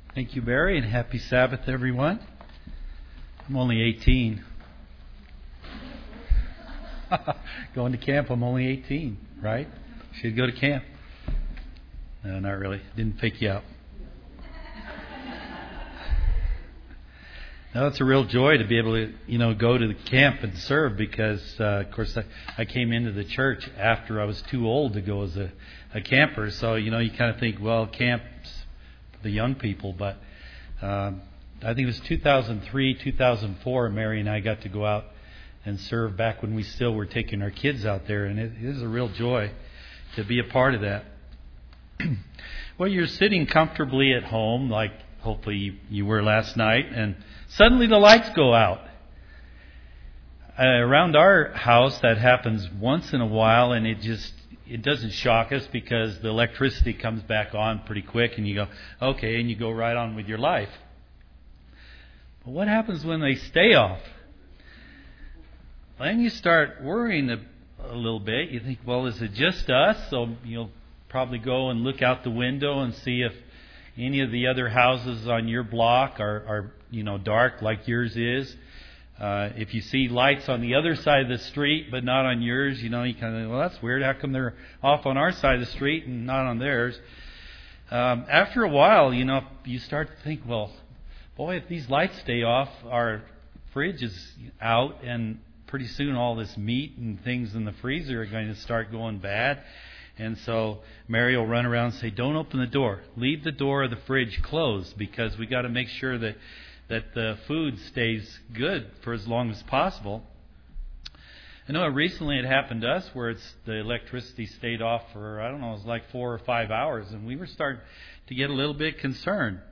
Thank you, Barry, and happy Sabbath, everyone. I'm only 18. Going to camp, I'm only 18, right? Should go to camp. No, not really. Didn't fake you out. No, it's a real joy to be able to, go to the camp and serve because, of course, I came into the church after I was too old to go as a camper. So, you kind of think, well, camp's for the young people. But I think it was 2003, 2004, Mary and I got to go out and serve back when we still were taking our kids out there. And it is a real joy to be a part of that. Well, you're sitting comfortably at home, like hopefully you were last night, and suddenly the lights go out. Around our house, that happens once in a while, and it doesn't shock us because the electricity comes back on pretty quick, and you go, okay, and you go right on with your life. But what happens when they stay off? Then you start worrying a little bit. You think, well, is it just us? So you'll probably go and look out the window and see if any of the other houses on your block are dark like yours is. If you see lights on the other side of the street but not on yours, you kind of, well, that's weird. How come they're off on our side of the street and not on theirs? After a while, you start to think, well, boy, if these lights stay off, our fridge is out, and pretty soon all this meat and things in the freezer are going to start going bad. And so Mary will run around and say, don't open the door. Leave the door of the fridge closed because we got to make sure that the food stays good for as long as possible. I know recently it happened to us where the electricity stayed off for, it was like 4 or 5 hours, and we were starting to get a little bit concerned.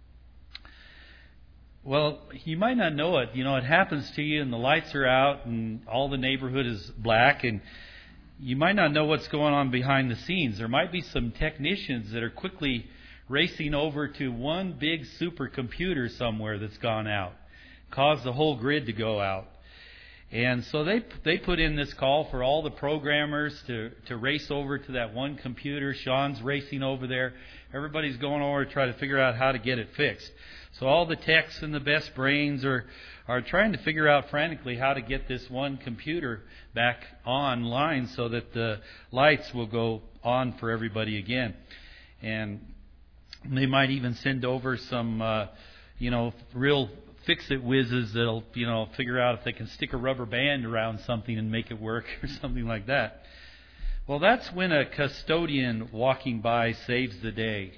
Well, you might not know it. It happens to you and the lights are out and all the neighborhood is black, and you might not know what's going on behind the scenes. There might be some technicians that are quickly racing over to one big supercomputer somewhere that's gone out, caused the whole grid to go out. And so they put in this call for all the programmers to race over to that one computer. Sean's racing over there. Everybody's going over to try to figure out how to get it fixed. So all the techs and the best brains are trying to figure out frantically how to get this one computer back online so that the lights will go on for everybody again. And they might even send over some, real fix-it whizzes that'll, figure out if they can stick a rubber band around something and make it work or something like that. Well, that's when a custodian walking by saves the day.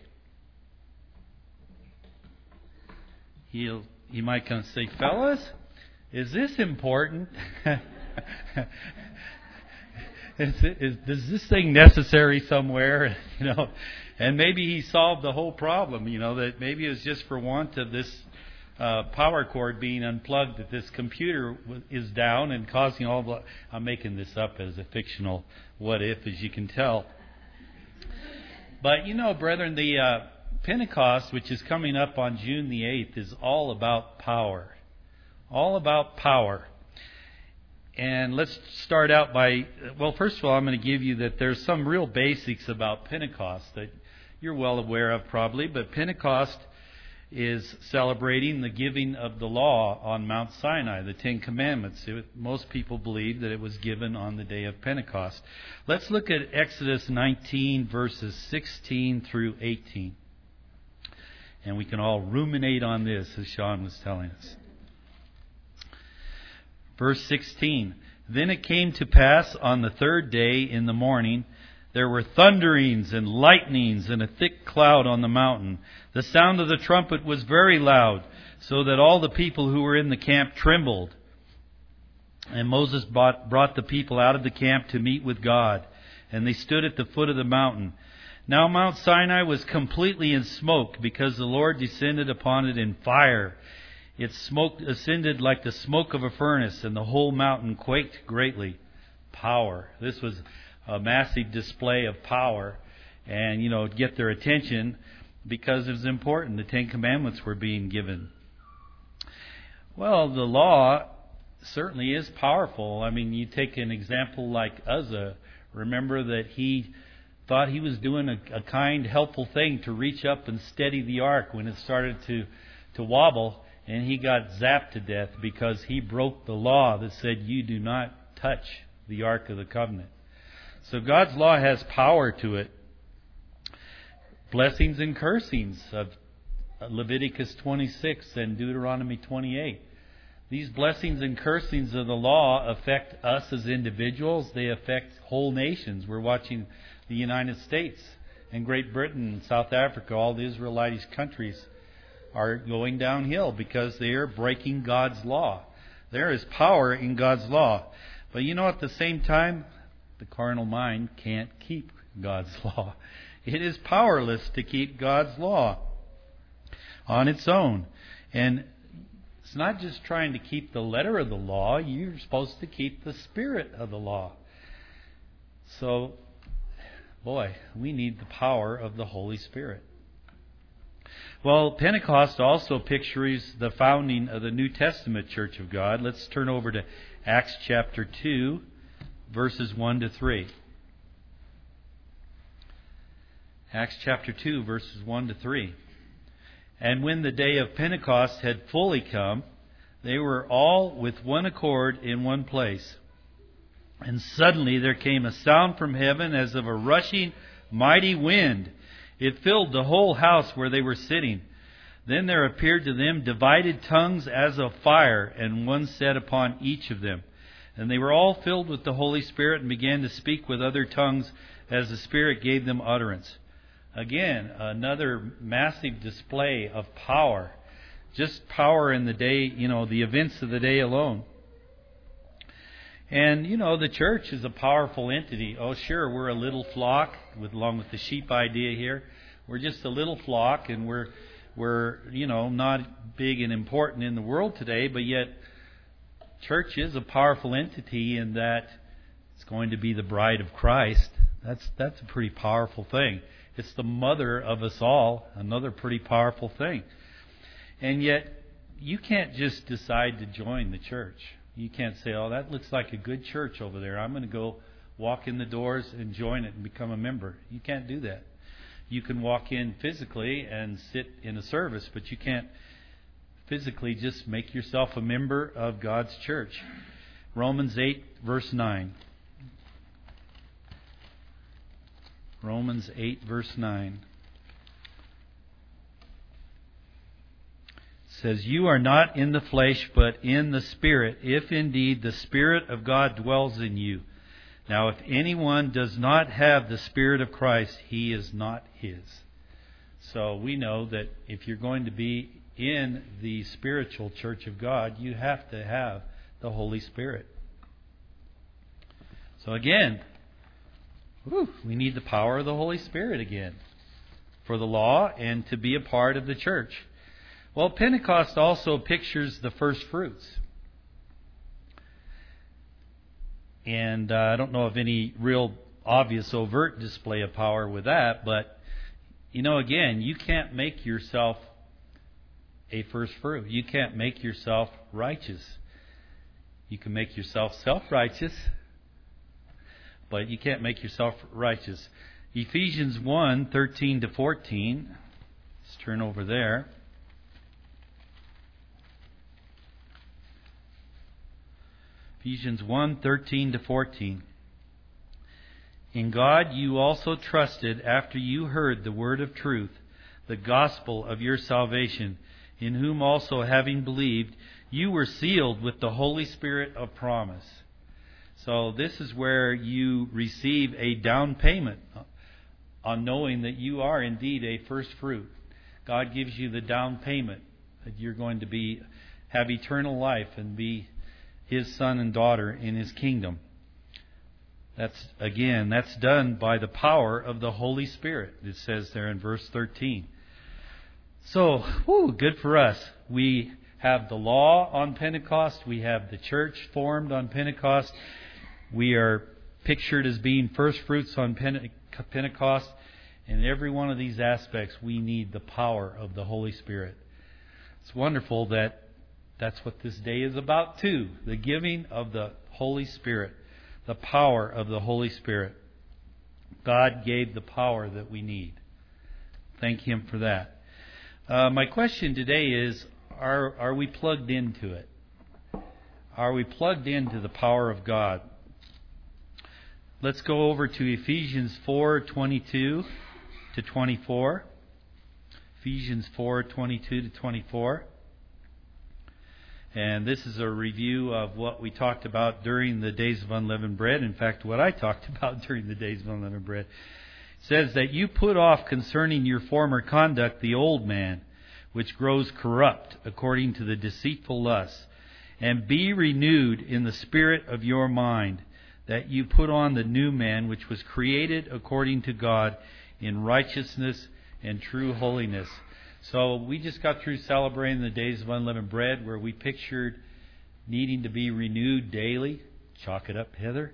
He might come and say, fellas, is this important? Is this thing necessary somewhere? And maybe he solved the whole problem, that maybe it was just for want of this power cord being unplugged that this computer is down and causing all the... I'm making this up as a fictional what if, as you can tell. But, brethren, the Pentecost, which is coming up on June the 8th, is all about power. All about power. And let's start out by, first of all, I'm going to give you that there's some real basics about Pentecost that you're well aware of probably, but Pentecost is celebrating the giving of the law on Mount Sinai, the Ten Commandments. Most people believe that it was given on the day of Pentecost. Let's look at Exodus 19, verses 16 through 18. And we can all ruminate on this, as Sean was telling us. Verse 16, then it came to pass on the third day in the morning, there were thunderings and lightnings and a thick cloud on the mountain. The sound of the trumpet was very loud, so that all the people who were in the camp trembled. And Moses brought the people out of the camp to meet with God, and they stood at the foot of the mountain. Now Mount Sinai was completely in smoke, because the Lord descended upon it in fire. Its smoke ascended like the smoke of a furnace, and the whole mountain quaked greatly. Power. This was a massive display of power, and, get their attention because it was important. The Ten Commandments were being given. Well, the law certainly is powerful. I mean, you take an example like Uzzah. Remember that he thought he was doing a kind, helpful thing to reach up and steady the ark when it started to wobble, and he got zapped to death because he broke the law that said you do not touch the Ark of the Covenant. So God's law has power to it. Blessings and cursings of Leviticus 26 and Deuteronomy 28. These blessings and cursings of the law affect us as individuals. They affect whole nations. We're watching the United States and Great Britain and South Africa, all the Israelite countries are going downhill because they are breaking God's law. There is power in God's law. But at the same time, the carnal mind can't keep God's law. It is powerless to keep God's law on its own. And it's not just trying to keep the letter of the law. You're supposed to keep the spirit of the law. So, boy, we need the power of the Holy Spirit. Well, Pentecost also pictures the founding of the New Testament Church of God. Let's turn over to Acts chapter 2, verses 1 to 3. Acts chapter 2, verses 1 to 3. And when the day of Pentecost had fully come, they were all with one accord in one place. And suddenly there came a sound from heaven as of a rushing mighty wind. It filled the whole house where they were sitting. Then there appeared to them divided tongues as of fire, and one sat upon each of them. And they were all filled with the Holy Spirit and began to speak with other tongues as the Spirit gave them utterance. Again, another massive display of power. Just power in the day, the events of the day alone. And, the church is a powerful entity. Oh, sure, we're a little flock, along with the sheep idea here. We're just a little flock, and we're not big and important in the world today, but yet church is a powerful entity in that it's going to be the bride of Christ. That's a pretty powerful thing. It's the mother of us all, another pretty powerful thing. And yet, you can't just decide to join the church. You can't say, oh, that looks like a good church over there. I'm going to go walk in the doors and join it and become a member. You can't do that. You can walk in physically and sit in a service, but you can't physically just make yourself a member of God's church. Romans 8, verse 9. Romans 8, verse 9. Says, you are not in the flesh, but in the Spirit, if indeed the Spirit of God dwells in you. Now, if anyone does not have the Spirit of Christ, he is not his. So we know that if you're going to be in the spiritual church of God, you have to have the Holy Spirit. So again, we need the power of the Holy Spirit again for the law and to be a part of the church. Well, Pentecost also pictures the first fruits. And I don't know of any real obvious overt display of power with that, but, again, you can't make yourself a first fruit. You can't make yourself righteous. You can make yourself self-righteous, but you can't make yourself righteous. Ephesians 1, 13 to 14. Let's turn over there. Ephesians 1, 13 to 14. In God you also trusted after you heard the word of truth, the gospel of your salvation, in whom also having believed, you were sealed with the Holy Spirit of promise. So this is where you receive a down payment on knowing that you are indeed a first fruit. God gives you the down payment that you're going to have eternal life and be His son and daughter in His kingdom. That's done by the power of the Holy Spirit. It says there in verse 13. So, good for us. We have the law on Pentecost. We have the church formed on Pentecost. We are pictured as being first fruits on Pentecost. In every one of these aspects, we need the power of the Holy Spirit. It's wonderful that that's what this day is about too. The giving of the Holy Spirit. The power of the Holy Spirit. God gave the power that we need. Thank Him for that. My question today is, are we plugged into it? Are we plugged into the power of God? Let's go over to Ephesians 4:22 to 24. Ephesians 4:22 to 24. And this is a review of what we talked about during the Days of Unleavened Bread. In fact, what I talked about during the Days of Unleavened Bread. It says that you put off concerning your former conduct the old man, which grows corrupt according to the deceitful lusts, and be renewed in the spirit of your mind, that you put on the new man, which was created according to God in righteousness and true holiness. So we just got through celebrating the Days of Unleavened Bread, where we pictured needing to be renewed daily. Chalk it up, Heather.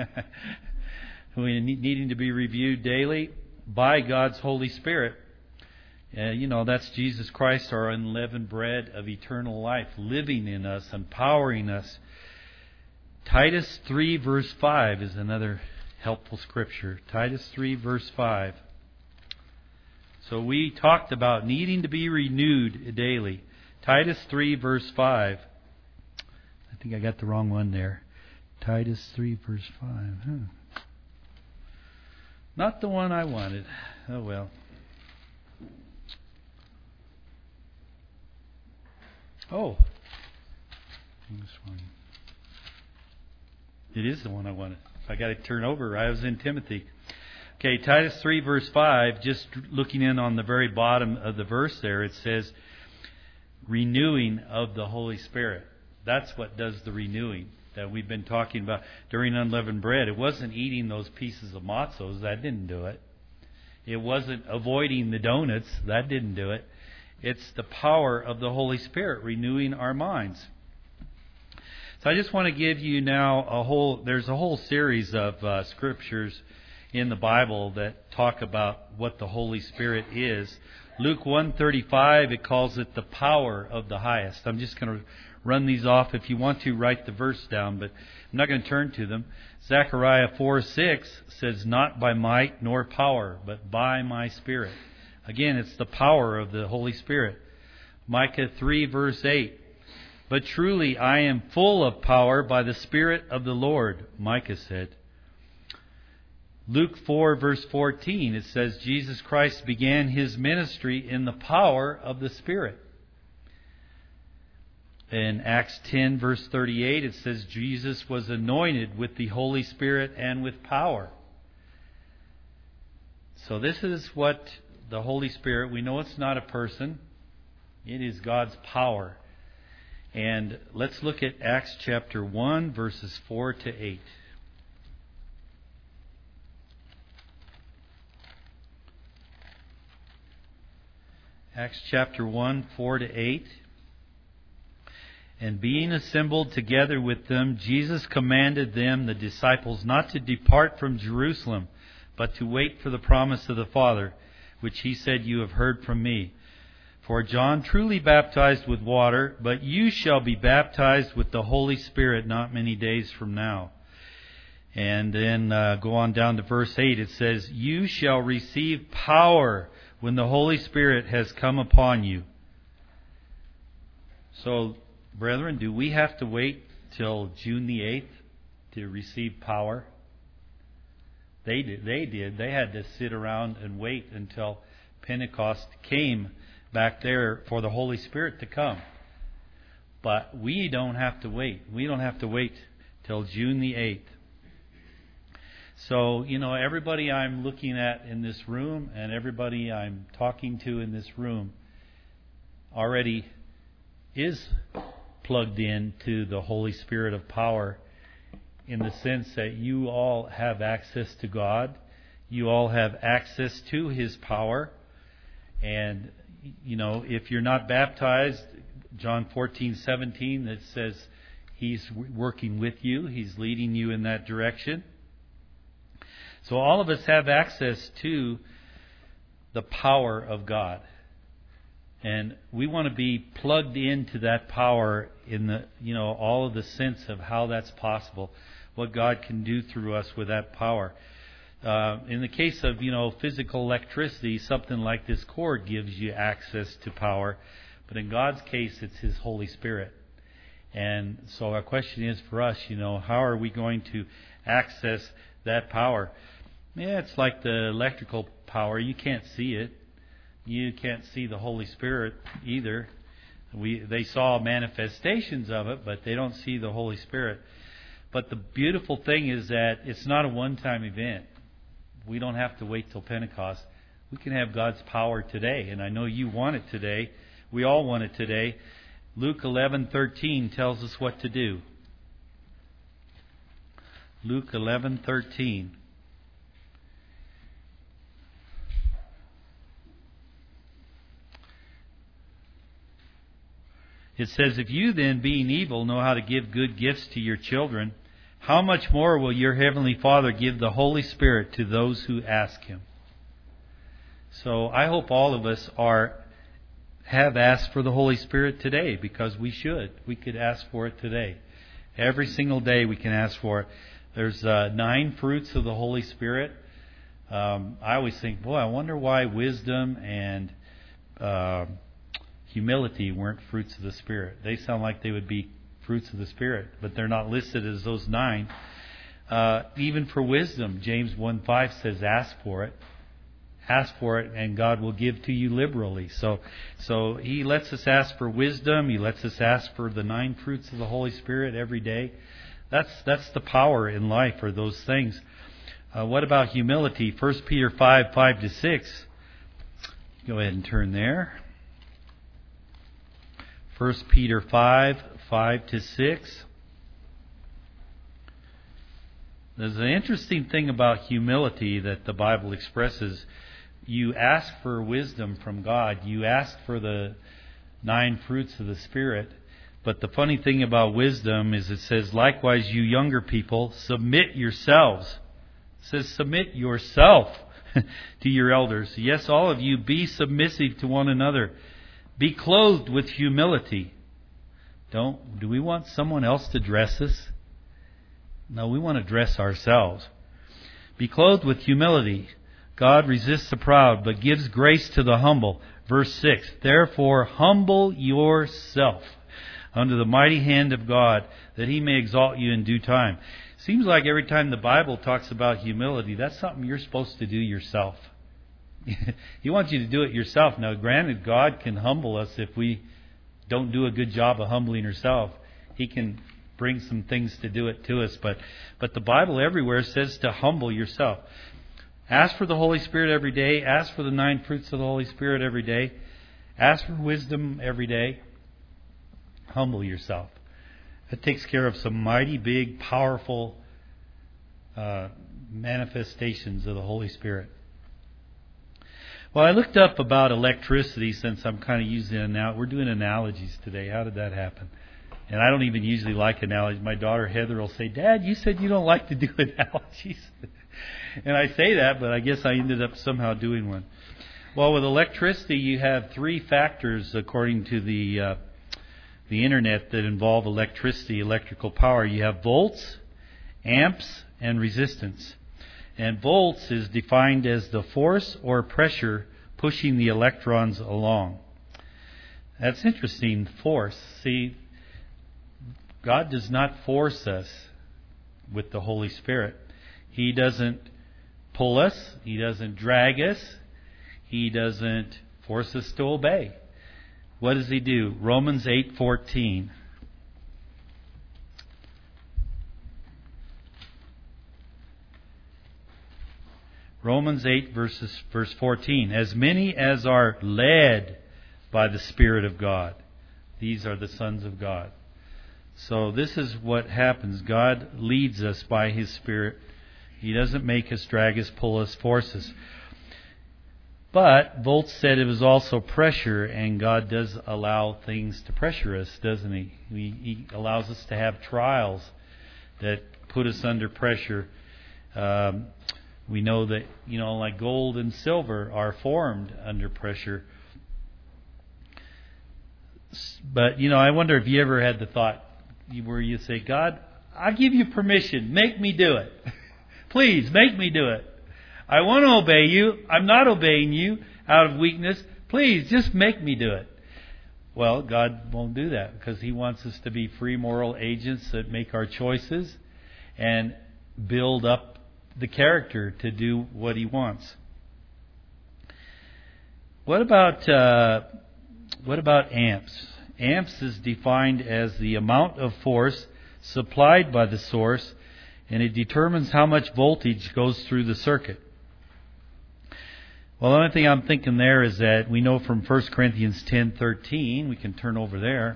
We needing to be reviewed daily by God's Holy Spirit. That's Jesus Christ, our unleavened bread of eternal life, living in us, empowering us. Titus 3 verse 5 is another helpful scripture. Titus 3 verse 5. So we talked about needing to be renewed daily. Titus 3 verse 5. I think I got the wrong one there. Titus 3 verse 5. Not the one I wanted. Oh well. Oh. This one. It is the one I wanted. I got to turn over. I was in Timothy. Okay, Titus 3 verse 5, just looking in on the very bottom of the verse there, it says, renewing of the Holy Spirit. That's what does the renewing that we've been talking about during unleavened bread. It wasn't eating those pieces of matzos. That didn't do it. It wasn't avoiding the donuts. That didn't do it. It's the power of the Holy Spirit renewing our minds. So I just want to give you now there's a whole series of scriptures in the Bible that talk about what the Holy Spirit is. Luke 1:35, it calls it the power of the highest. I'm just going to run these off. If you want to, write the verse down, but I'm not going to turn to them. Zechariah 4:6 says, not by might nor power, but by my Spirit. Again, it's the power of the Holy Spirit. Micah 3 verse 8, but truly I am full of power by the Spirit of the Lord, Micah said. Luke 4 verse 14, it says Jesus Christ began His ministry in the power of the Spirit. In Acts 10 verse 38, it says Jesus was anointed with the Holy Spirit and with power. So this is what the Holy Spirit, we know it's not a person. It is God's power. And let's look at Acts chapter 1 verses 4 to 8. Acts chapter 1, 4 to 8. And being assembled together with them, Jesus commanded them, the disciples, not to depart from Jerusalem, but to wait for the promise of the Father, which He said, you have heard from me. For John truly baptized with water, but you shall be baptized with the Holy Spirit not many days from now. And then go on down to verse 8. It says, you shall receive power when the Holy Spirit has come upon you. So, brethren, do we have to wait till June the 8th to receive power? They did. They had to sit around and wait until Pentecost came back there for the Holy Spirit to come. But we don't have to wait. We don't have to wait till June the 8th. So, everybody I'm looking at in this room and everybody I'm talking to in this room already is plugged in to the Holy Spirit of power, in the sense that you all have access to God. You all have access to His power. And, if you're not baptized, John 14:17, that says He's working with you. He's leading you in that direction. So all of us have access to the power of God. And we want to be plugged into that power in the, all of the sense of how that's possible, what God can do through us with that power. In the case of, physical electricity, something like this cord gives you access to power. But in God's case, it's His Holy Spirit. And so our question is for us, how are we going to access that power? Yeah, it's like the electrical power. You can't see it. You can't see the Holy Spirit either. They saw manifestations of it, but they don't see the Holy Spirit. But the beautiful thing is that it's not a one-time event. We don't have to wait till Pentecost. We can have God's power today, and I know you want it today. We all want it today. Luke 11:13 tells us what to do. Luke 11:13. It says, "If you then, being evil, know how to give good gifts to your children, how much more will your Heavenly Father give the Holy Spirit to those who ask Him?" So I hope all of us have asked for the Holy Spirit today, because we should. We could ask for it today. Every single day we can ask for it. There's 9 fruits of the Holy Spirit. I always think, I wonder why wisdom and humility weren't fruits of the Spirit. They sound like they would be fruits of the Spirit, but they're not listed as those 9. Even for wisdom, James 1:5 says, ask for it. Ask for it, and God will give to you liberally. So He lets us ask for wisdom. He lets us ask for the 9 fruits of the Holy Spirit every day. That's the power in life, or those things. What about humility? 1 Peter 5:5-6. Go ahead and turn there. 1 Peter 5:5-6. There's an interesting thing about humility that the Bible expresses. You ask for wisdom from God. You ask for the 9 fruits of the Spirit. But the funny thing about wisdom is it says, likewise, you younger people, submit yourselves. It says, submit yourself to your elders. Yes, all of you, be submissive to one another. Be clothed with humility. Do we want someone else to dress us? No, we want to dress ourselves. Be clothed with humility. God resists the proud, but gives grace to the humble. Verse 6, therefore humble yourself under the mighty hand of God, that He may exalt you in due time. Seems like every time the Bible talks about humility, that's something you're supposed to do yourself. He wants you to do it yourself. Now, granted, God can humble us if we don't do a good job of humbling ourselves. He can bring some things to do it to us. But the Bible everywhere says to humble yourself. Ask for the Holy Spirit every day. Ask for the 9 fruits of the Holy Spirit every day. Ask for wisdom every day. Humble yourself. That takes care of some mighty big, powerful manifestations of the Holy Spirit. Well, I looked up about electricity, since I'm kind of using it now. We're doing analogies today. How did that happen? And I don't even usually like analogies. My daughter Heather will say, Dad, you said you don't like to do analogies. And I say that, but I guess I ended up somehow doing one. Well, with electricity, you have 3 factors, according to the internet, that involve electricity, electrical power. You have volts, amps, and resistance. And volts is defined as the force or pressure pushing the electrons along. That's interesting, force. See, God does not force us with the Holy Spirit. He doesn't pull us. He doesn't drag us. He doesn't force us to obey. What does He do? Romans 8:14. Romans 8, verse 14. As many as are led by the Spirit of God, these are the sons of God. So this is what happens. God leads us by His Spirit. He doesn't make us, drag us, pull us, force us. But Volz said it was also pressure, and God does allow things to pressure us, doesn't He? He allows us to have trials that put us under pressure. We know that, like gold and silver are formed under pressure. But, I wonder if you ever had the thought where you say, God, I give you permission. Make me do it. Please, make me do it. I want to obey you. I'm not obeying you out of weakness. Please, just make me do it. Well, God won't do that because He wants us to be free moral agents that make our choices and build up the character to do what He wants. What about amps? Amps is defined as the amount of force supplied by the source, and it determines how much voltage goes through the circuit. Well, the only thing I'm thinking there is that we know from 1 Corinthians 10:13, we can turn over there.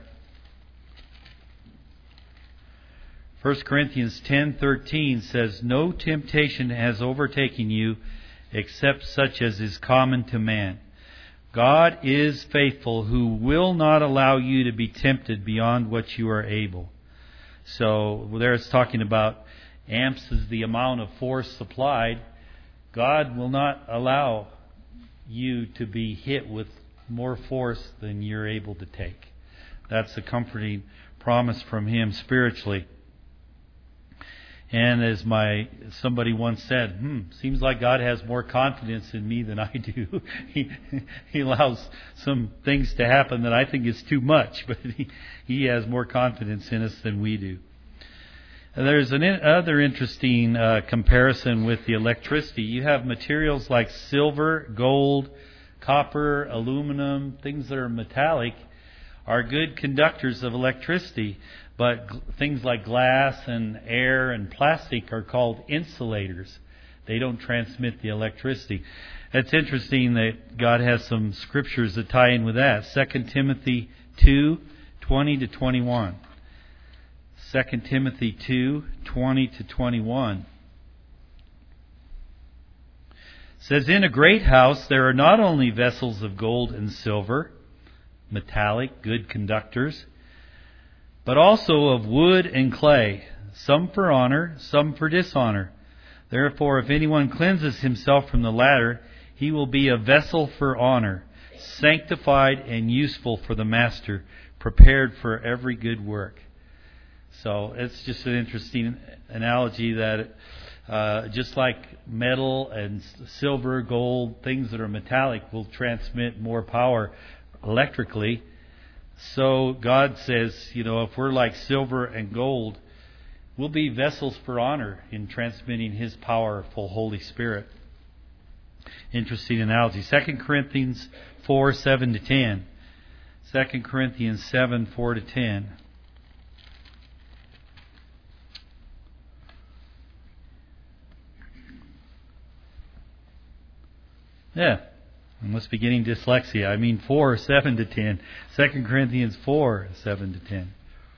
1 Corinthians 10:13 says, "No temptation has overtaken you except such as is common to man. God is faithful, who will not allow you to be tempted beyond what you are able." So there it's talking about amps is the amount of force supplied. God will not allow you to be hit with more force than you're able to take. That's a comforting promise from Him spiritually. And as somebody once said, seems like God has more confidence in me than I do. He allows some things to happen that I think is too much, but He has more confidence in us than we do. And there's another interesting comparison with the electricity. You have materials like silver, gold, copper, aluminum, things that are metallic, are good conductors of electricity. But things like glass and air and plastic are called insulators. They don't transmit the electricity. It's interesting that God has some scriptures that tie in with that. 2 Timothy 2:20-21. 2 Timothy 2:20-21 says, "In a great house there are not only vessels of gold and silver, metallic, good conductors, but also of wood and clay, some for honor, some for dishonor. Therefore, if anyone cleanses himself from the latter, he will be a vessel for honor, sanctified and useful for the master, prepared for every good work." So it's just an interesting analogy that just like metal and silver, gold, things that are metallic will transmit more power electrically. So God says, if we're like silver and gold, we'll be vessels for honor in transmitting His powerful Holy Spirit. Interesting analogy. 2 Corinthians 4:7-10. 2 Corinthians 7:4-10. Yeah. I must be getting dyslexia. 4:7-10. 2 Corinthians 4:7-10.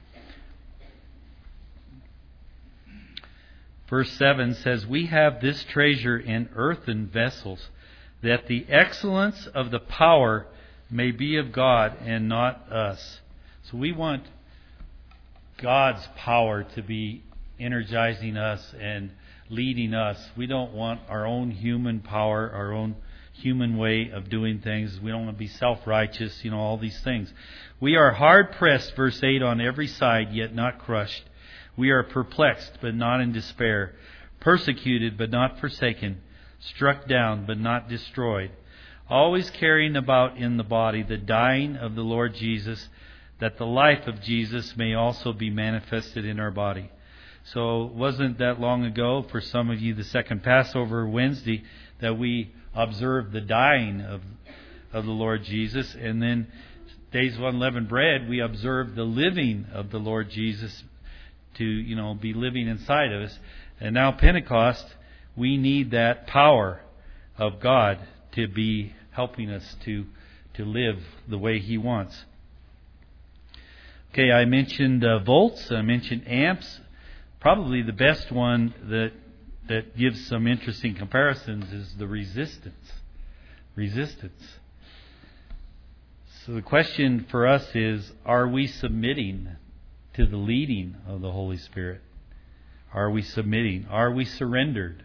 Verse 7 says, "We have this treasure in earthen vessels, that the excellence of the power may be of God and not us." So we want God's power to be energizing us and leading us. We don't want our own human power, our own human way of doing things. We don't want to be self-righteous, all these things. "We are hard-pressed," verse 8, "on every side, yet not crushed. We are perplexed, but not in despair. Persecuted, but not forsaken. Struck down, but not destroyed. Always carrying about in the body the dying of the Lord Jesus, that the life of Jesus may also be manifested in our body." So it wasn't that long ago, for some of you, the second Passover Wednesday, that we observed the dying of the Lord Jesus. And then days of unleavened bread, we observed the living of the Lord Jesus to, be living inside of us. And now Pentecost, we need that power of God to be helping us to live the way He wants. Okay, I mentioned volts, I mentioned amps. Probably the best one that gives some interesting comparisons is the resistance. Resistance. So the question for us is, are we submitting to the leading of the Holy Spirit? Are we submitting? Are we surrendered?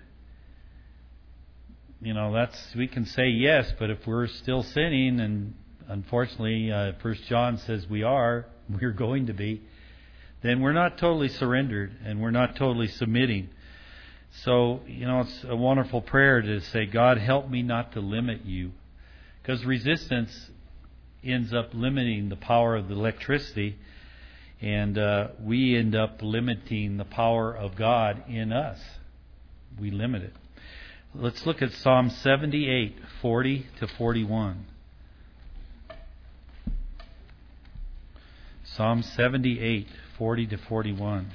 We can say yes, but if we're still sinning, and unfortunately 1 John says we're going to be, then we're not totally surrendered and we're not totally submitting. So, it's a wonderful prayer to say, God, help me not to limit you. Because resistance ends up limiting the power of the electricity, and we end up limiting the power of God in us. We limit it. Let's look at Psalm 78, 40 to 41. Psalm 78, 40 to 41.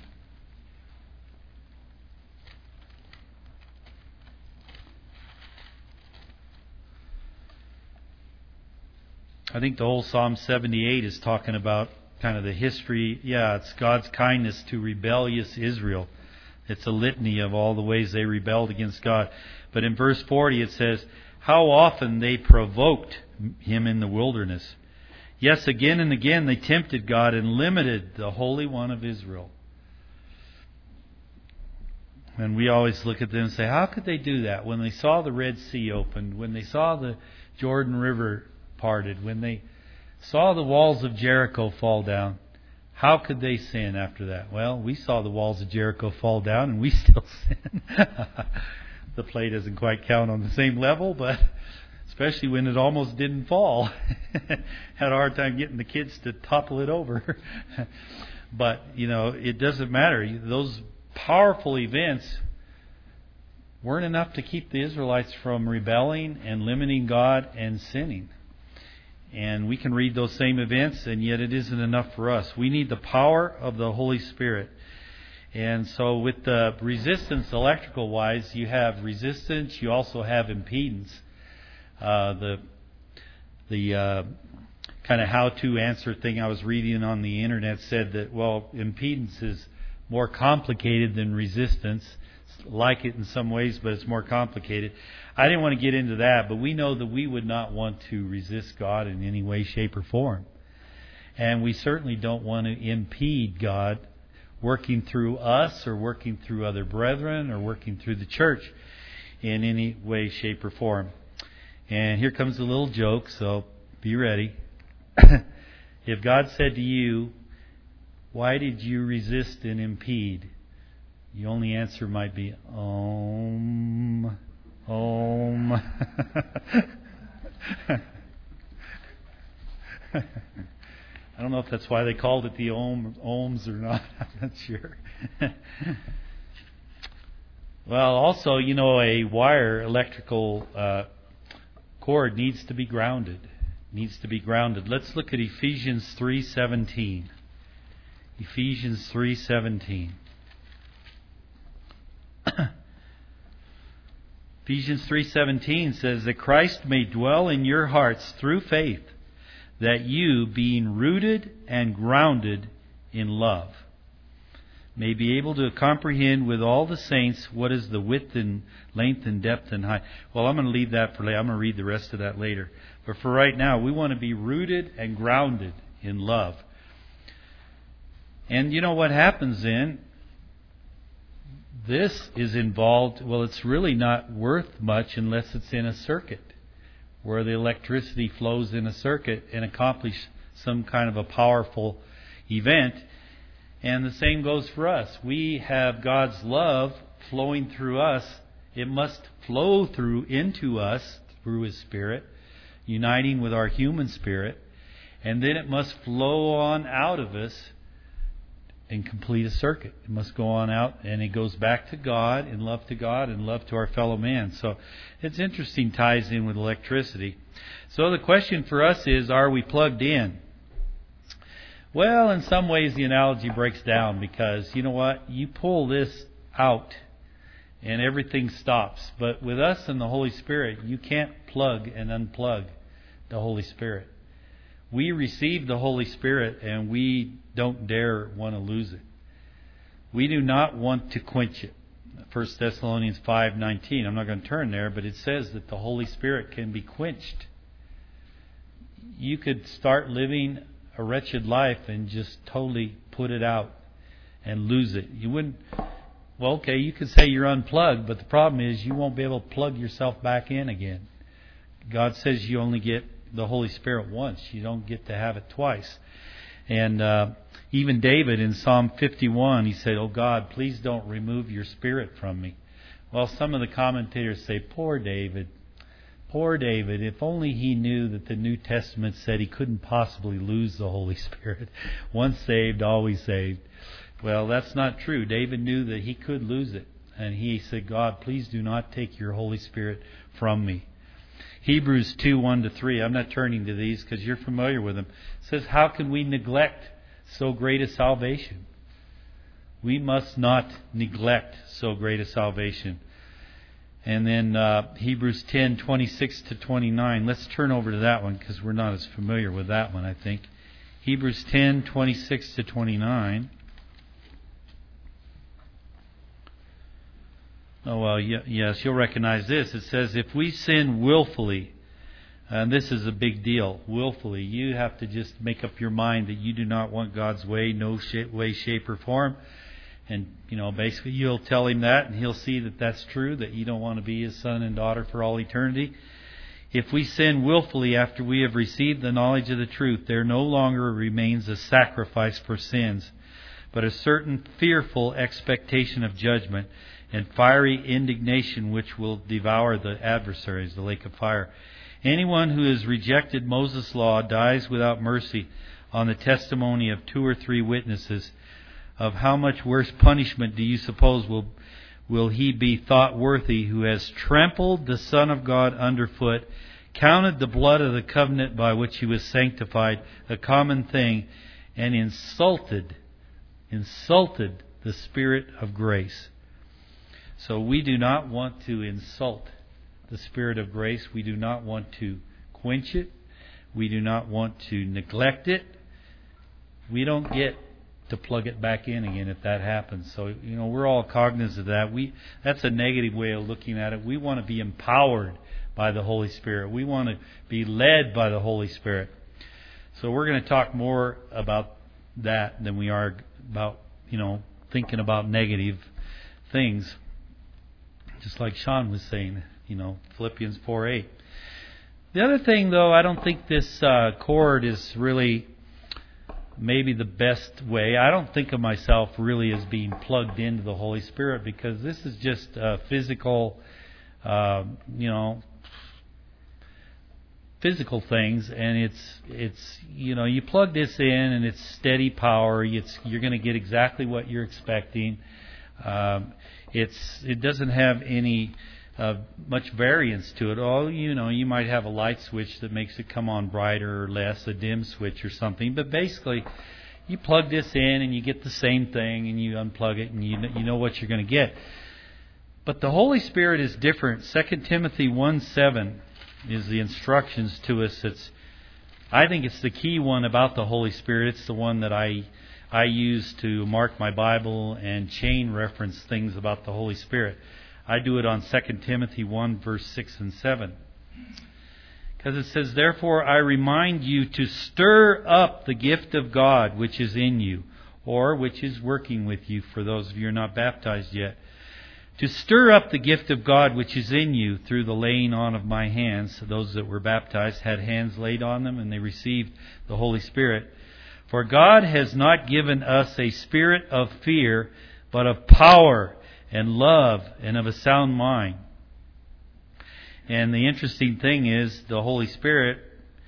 I think the whole Psalm 78 is talking about kind of the history. Yeah, it's God's kindness to rebellious Israel. It's a litany of all the ways they rebelled against God. But in verse 40 it says, how often they provoked him in the wilderness. Yes, again and again they tempted God and limited the Holy One of Israel. And we always look at them and say, how could they do that? When they saw the Red Sea opened, when they saw the Jordan River parted, when they saw the walls of Jericho fall down, how could they sin after that? Well, we saw the walls of Jericho fall down and we still sin. The play doesn't quite count on the same level, but especially when it almost didn't fall. Had a hard time getting the kids to topple it over. But, it doesn't matter. Those powerful events weren't enough to keep the Israelites from rebelling and limiting God and sinning. And we can read those same events, and yet it isn't enough for us. We need the power of the Holy Spirit. And so with the resistance, electrical-wise, you have resistance, you also have impedance. The kind of how-to answer thing I was reading on the internet said that, impedance is more complicated than resistance. It's like it in some ways, but it's more complicated. I didn't want to get into that, but we know that we would not want to resist God in any way, shape, or form. And we certainly don't want to impede God working through us or working through other brethren or working through the church in any way, shape, or form. And here comes a little joke, so be ready. If God said to you, why did you resist and impede? The only answer might be, I don't know if that's why they called it the ohms or not. I'm not sure. Well, also, a wire, electrical cord needs to be grounded. Let's look at Ephesians 3:17. Ephesians 3:17. Ephesians 3:17 says that Christ may dwell in your hearts through faith, that you, being rooted and grounded in love, may be able to comprehend with all the saints what is the width and length and depth and height. Well, I'm going to leave that for later. I'm going to read the rest of that later. But for right now, we want to be rooted and grounded in love. And you know what happens then? This is involved, it's really not worth much unless it's in a circuit, where the electricity flows in a circuit and accomplish some kind of a powerful event. And the same goes for us. We have God's love flowing through us. It must flow into us through His Spirit, uniting with our human spirit, and then it must flow on out of us and complete a circuit. It must go on out, and it goes back to God and love to our fellow man. So it's interesting, ties in with electricity. So the question for us is, are we plugged in? Well, in some ways the analogy breaks down, because you know what? You pull this out and everything stops. But with us and the Holy Spirit, you can't plug and unplug the Holy Spirit. We receive the Holy Spirit, and we don't dare want to lose it. We do not want to quench it. 1 Thessalonians 5:19. I'm not going to turn there, but it says that the Holy Spirit can be quenched. You could start living a wretched life and just totally put it out and lose it. You wouldn't. Well, okay, you could say you're unplugged, but the problem is you won't be able to plug yourself back in again. God says you only get the Holy Spirit once. You don't get to have it twice. And even David in Psalm 51, he said, "Oh God, please don't remove your Spirit from me." Well, some of the commentators say, poor David. Poor David. If only he knew that the New Testament said he couldn't possibly lose the Holy Spirit. Once saved, always saved. Well, that's not true. David knew that he could lose it. And he said, God, please do not take your Holy Spirit from me. Hebrews 2:1-3. I'm not turning to these because you're familiar with them. It says, how can we neglect so great a salvation? We must not neglect so great a salvation. And then Hebrews 10:26-29. Let's turn over to that one because we're not as familiar with that one, I think. Hebrews 10:26-29. Oh, well, yes, you'll recognize this. It says, if we sin willfully, and this is a big deal, willfully, you have to just make up your mind that you do not want God's way, no way, shape, or form. And, basically you'll tell him that, and he'll see that that's true, that you don't want to be his son and daughter for all eternity. If we sin willfully after we have received the knowledge of the truth, there no longer remains a sacrifice for sins, but a certain fearful expectation of judgment and fiery indignation which will devour the adversaries, the lake of fire. Anyone who has rejected Moses' law dies without mercy on the testimony of 2 or 3 witnesses. Of how much worse punishment do you suppose will he be thought worthy who has trampled the Son of God underfoot, counted the blood of the covenant by which he was sanctified a common thing, and insulted the Spirit of grace? So we do not want to insult the Spirit of grace. We do not want to quench it. We do not want to neglect it. We don't get to plug it back in again if that happens. So, we're all cognizant of that. That's a negative way of looking at it. We want to be empowered by the Holy Spirit. We want to be led by the Holy Spirit. So we're going to talk more about that than we are about, thinking about negative things. Just like Sean was saying, Philippians 4:8. The other thing, though, I don't think this cord is really maybe the best way. I don't think of myself really as being plugged into the Holy Spirit because this is just physical, physical things, and it's you plug this in and it's steady power. You're going to get exactly what you're expecting. It doesn't have any much variance to it. All you might have a light switch that makes it come on brighter or less, a dim switch or something. But basically, you plug this in and you get the same thing, and you unplug it and you know what you're going to get. But the Holy Spirit is different. 2 Timothy 1:7 is the instructions to us. I think it's the key one about the Holy Spirit. It's the one that I use to mark my Bible and chain reference things about the Holy Spirit. I do it on 2 Timothy 1, verse 6 and 7. Because it says, therefore I remind you to stir up the gift of God which is in you, or which is working with you for those of you who are not baptized yet. To stir up the gift of God which is in you through the laying on of my hands. Those that were baptized had hands laid on them and they received the Holy Spirit. For God has not given us a spirit of fear, but of power and love and of a sound mind. And the interesting thing is the Holy Spirit,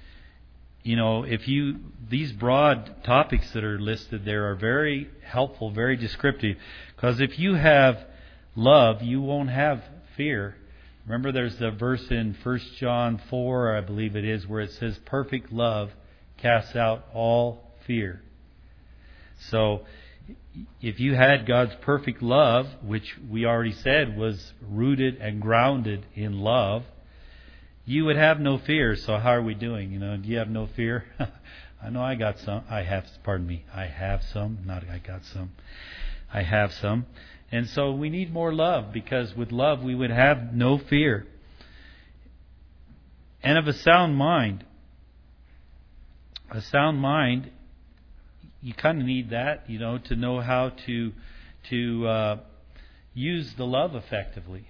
these broad topics that are listed there are very helpful, very descriptive. Because if you have love, you won't have fear. Remember there's the verse in 1 John 4, I believe it is, where it says perfect love casts out all fear. So if you had God's perfect love, which we already said was rooted and grounded in love, you would have no fear. So how are we doing? Do you have no fear? I know I got some. I have some. Not I got some. I have some. And so we need more love, because with love we would have no fear. And of a sound mind. A sound mind, you kind of need that, to know how to use the love effectively.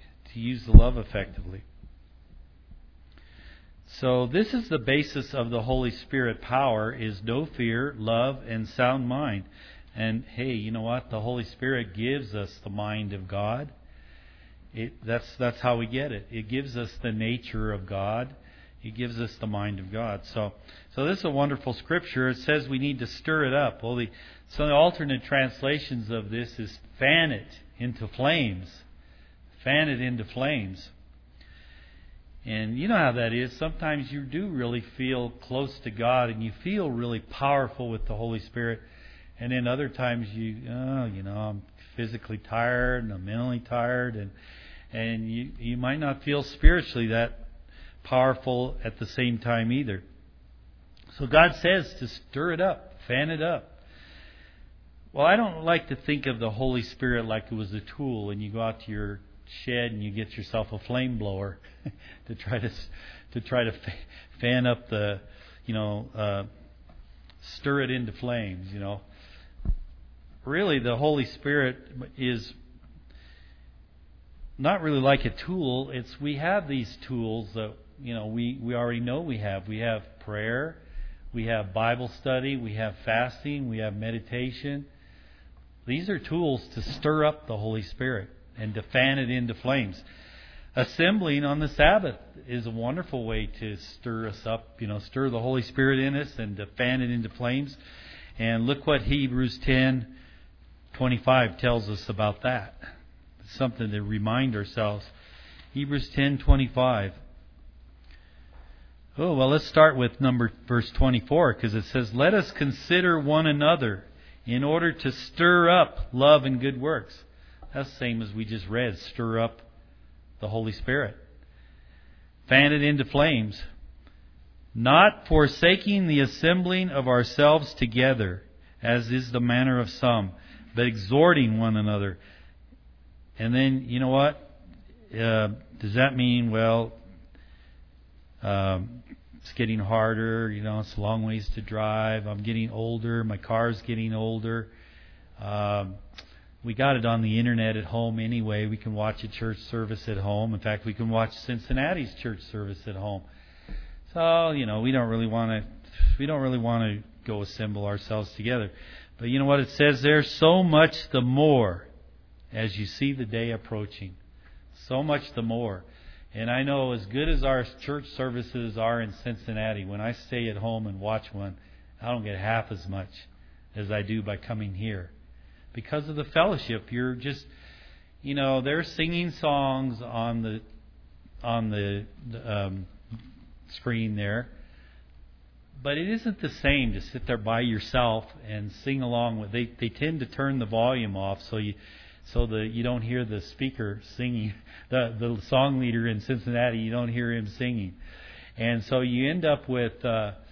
So this is the basis of the Holy Spirit power, is no fear, love, and sound mind. And hey, you know what? The Holy Spirit gives us the mind of God. That's how we get it. It gives us the nature of God. It gives us the mind of God. So this is a wonderful scripture. It says we need to stir it up. Well, some of the alternate translations of this is fan it into flames. Fan it into flames. And you know how that is. Sometimes you do really feel close to God and you feel really powerful with the Holy Spirit. And then other times I'm physically tired and I'm mentally tired, and you might not feel spiritually that powerful at the same time either. So God says to stir it up, fan it up. Well, I don't like to think of the Holy Spirit like it was a tool and you go out to your shed and you get yourself a flame blower to try to fan up the, stir it into flames, Really, the Holy Spirit is not really like a tool. We have these tools that we already know we have. We have prayer, we have Bible study, we have fasting, we have meditation. These are tools to stir up the Holy Spirit and to fan it into flames. Assembling on the Sabbath is a wonderful way to stir us up, stir the Holy Spirit in us and to fan it into flames. And look what Hebrews 10:25 tells us about that. It's something to remind ourselves. Hebrews 10:25. Oh, well, let's start with verse 24, because it says, "Let us consider one another in order to stir up love and good works." That's the same as we just read, stir up the Holy Spirit. Fan it into flames. "Not forsaking the assembling of ourselves together, as is the manner of some, but exhorting one another." And then, you know what? Does that mean, it's getting harder, it's a long ways to drive, I'm getting older, my car's getting older. We got it on the internet at home anyway. We can watch a church service at home. In fact, we can watch Cincinnati's church service at home. So, we don't really want to go assemble ourselves together. But you know what it says there? "So much the more as you see the day approaching." So much the more. And I know as good as our church services are in Cincinnati, when I stay at home and watch one, I don't get half as much as I do by coming here. Because of the fellowship, you're just, they're singing songs on the screen there. But it isn't the same to sit there by yourself and sing along with. They tend to turn the volume off so you don't hear the speaker singing. The song leader in Cincinnati, you don't hear him singing, and so you end up with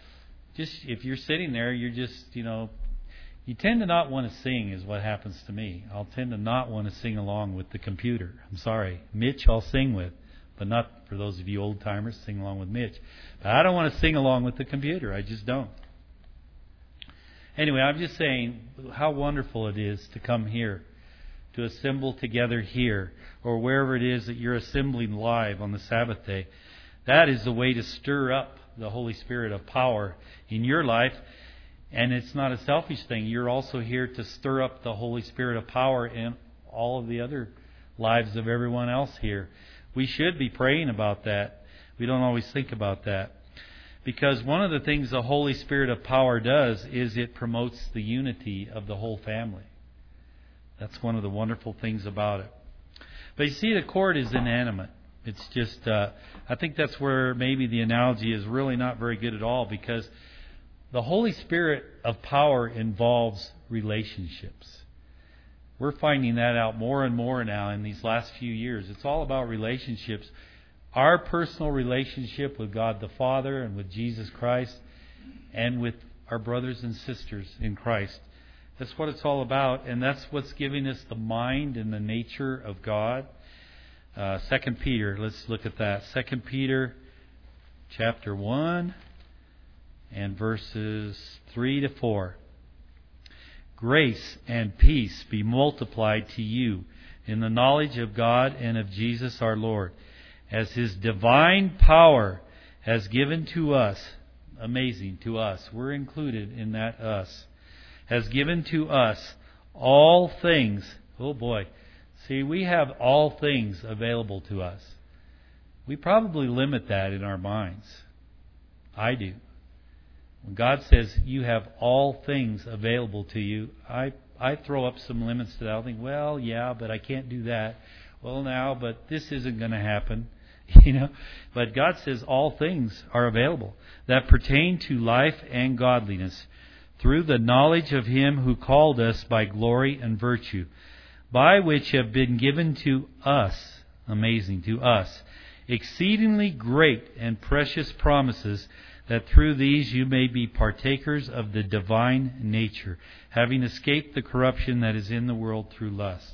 if you're sitting there, you're just you tend to not want to sing is what happens to me. I'll tend to not want to sing along with the computer. I'm sorry, Mitch I'll sing with, but not for those of you old timers, sing along with Mitch. But I don't want to sing along with the computer. I just don't. Anyway, I'm just saying how wonderful it is to come here, to assemble together here, or wherever it is that you're assembling live on the Sabbath day. That is the way to stir up the Holy Spirit of power in your life. And it's not a selfish thing. You're also here to stir up the Holy Spirit of power in all of the other lives of everyone else here. We should be praying about that. We don't always think about that. Because one of the things the Holy Spirit of power does is it promotes the unity of the whole family. That's one of the wonderful things about it. But you see, the cord is inanimate. It's just, I think that's where maybe the analogy is really not very good at all, because the Holy Spirit of power involves relationships. We're finding that out more and more now in these last few years. It's all about relationships. Our personal relationship with God the Father and with Jesus Christ and with our brothers and sisters in Christ. That's what it's all about, and that's what's giving us the mind and the nature of God. 2 Peter, let's look at that. 2 Peter chapter 1 and verses 3 to 4. "Grace and peace be multiplied to you in the knowledge of God and of Jesus our Lord, as His divine power has given to us," amazing, to us, we're included in that us, "has given to us all things," oh boy, See, we have all things available to us. We probably limit that in our minds. I do. When God says you have all things available to you, I throw up some limits to that. I'll think, well, yeah, but I can't do that. Well, now, but this isn't going to happen. But God says all things are available that pertain to life and godliness through the knowledge of Him who called us by glory and virtue, by which have been given to us, amazing, to us, exceedingly great and precious promises, that through these you may be partakers of the divine nature, having escaped the corruption that is in the world through lust.